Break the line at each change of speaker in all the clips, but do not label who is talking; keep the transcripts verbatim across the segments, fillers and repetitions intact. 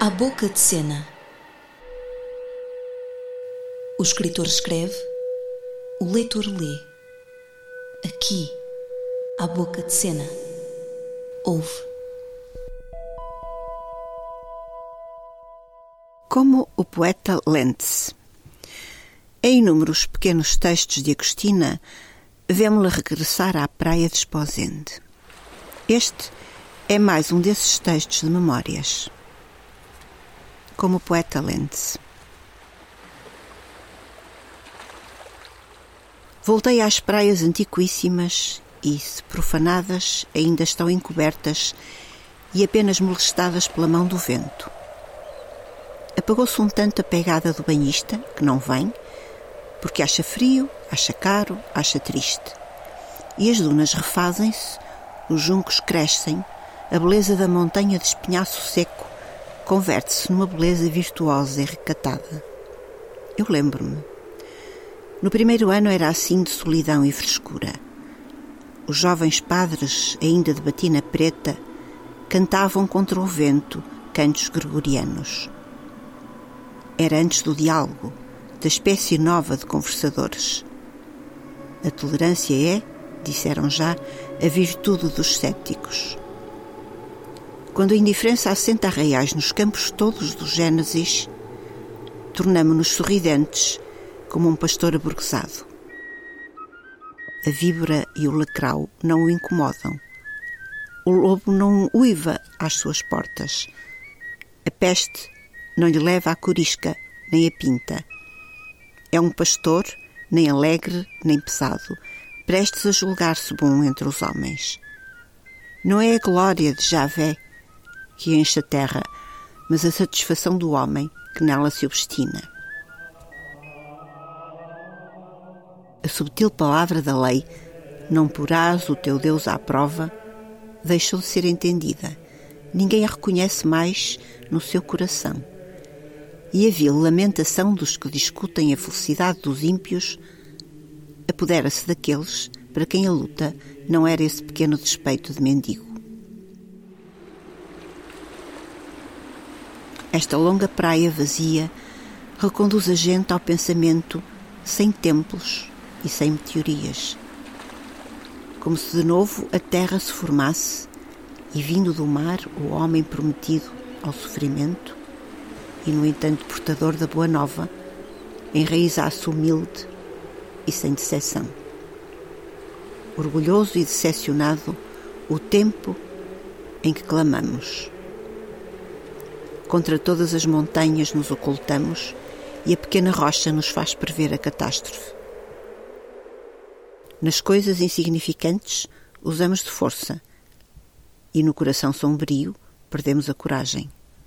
À boca de cena. O escritor escreve, o leitor lê. Aqui, à boca de cena, ouve.
Como o poeta lente-se. Em inúmeros pequenos textos de Agostina, vemo-la regressar à praia de Esposende. Este é mais um desses textos de memórias. Como o poeta lente-se. Voltei às praias antiquíssimas e, se profanadas, ainda estão encobertas e apenas molestadas pela mão do vento. Apagou-se um tanto a pegada do banhista, que não vem, porque acha frio, acha caro, acha triste. E as dunas refazem-se, os juncos crescem, a beleza da montanha de espinhaço seco converte-se numa beleza virtuosa e recatada. Eu lembro-me. No primeiro ano era assim de solidão e frescura. Os jovens padres, ainda de batina preta, cantavam contra o vento cantos gregorianos. Era antes do diálogo, da espécie nova de conversadores. A tolerância é, disseram já, a virtude dos céticos. Quando a indiferença assenta arraiais nos campos todos do Gênesis, tornamo-nos sorridentes como um pastor aburguesado. A víbora e o lacrau não o incomodam. O lobo não uiva às suas portas. A peste não lhe leva a corisca nem a pinta. É um pastor, nem alegre nem pesado, prestes a julgar-se bom entre os homens. Não é a glória de Javé que enche a terra, mas a satisfação do homem que nela se obstina. A subtil palavra da lei, não porás o teu Deus à prova, deixou de ser entendida. Ninguém a reconhece mais no seu coração. E a vil lamentação dos que discutem a felicidade dos ímpios apodera-se daqueles para quem a luta não era esse pequeno despeito de mendigo. Esta longa praia vazia reconduz a gente ao pensamento sem templos e sem meteorias. Como se de novo a terra se formasse e, vindo do mar, o homem prometido ao sofrimento e, no entanto, portador da boa nova, enraizasse humilde e sem decepção. Orgulhoso e decepcionado, o tempo em que clamamos. Contra todas as montanhas nos ocultamos e a pequena rocha nos faz prever a catástrofe. Nas coisas insignificantes usamos de força e no coração sombrio perdemos a coragem.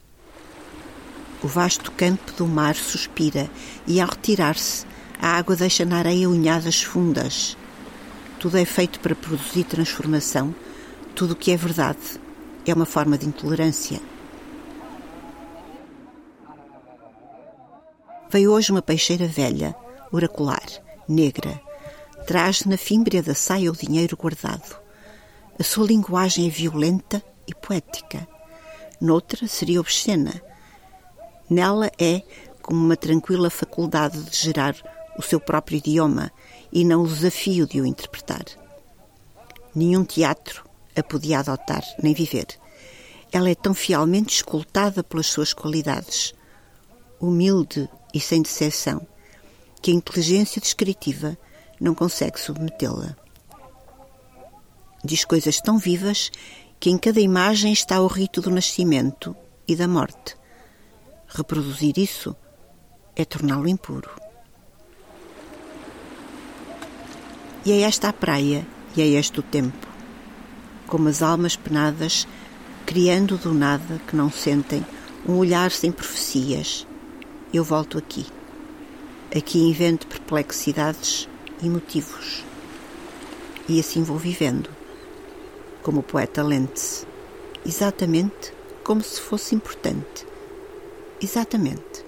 O vasto campo do mar suspira e, ao retirar-se, a água deixa na areia unhadas fundas. Tudo é feito para produzir transformação. Tudo o que é verdade é uma forma de intolerância. Veio hoje uma peixeira velha, oracular, negra. Traz na fímbria da saia o dinheiro guardado. A sua linguagem é violenta e poética. Noutra seria obscena. Nela é como uma tranquila faculdade de gerar o seu próprio idioma e não o desafio de o interpretar. Nenhum teatro a podia adotar, nem viver. Ela é tão fielmente escoltada pelas suas qualidades, humilde e sem decepção, que a inteligência descritiva não consegue submetê-la. Diz coisas tão vivas que em cada imagem está o rito do nascimento e da morte. Reproduzir isso é torná-lo impuro. E é esta a praia e é este o tempo. Como as almas penadas, criando do nada que não sentem, um olhar sem profecias. Eu volto aqui. Aqui invento perplexidades e motivos. E assim vou vivendo, como o poeta lente-se, exatamente como se fosse importante. Exatamente.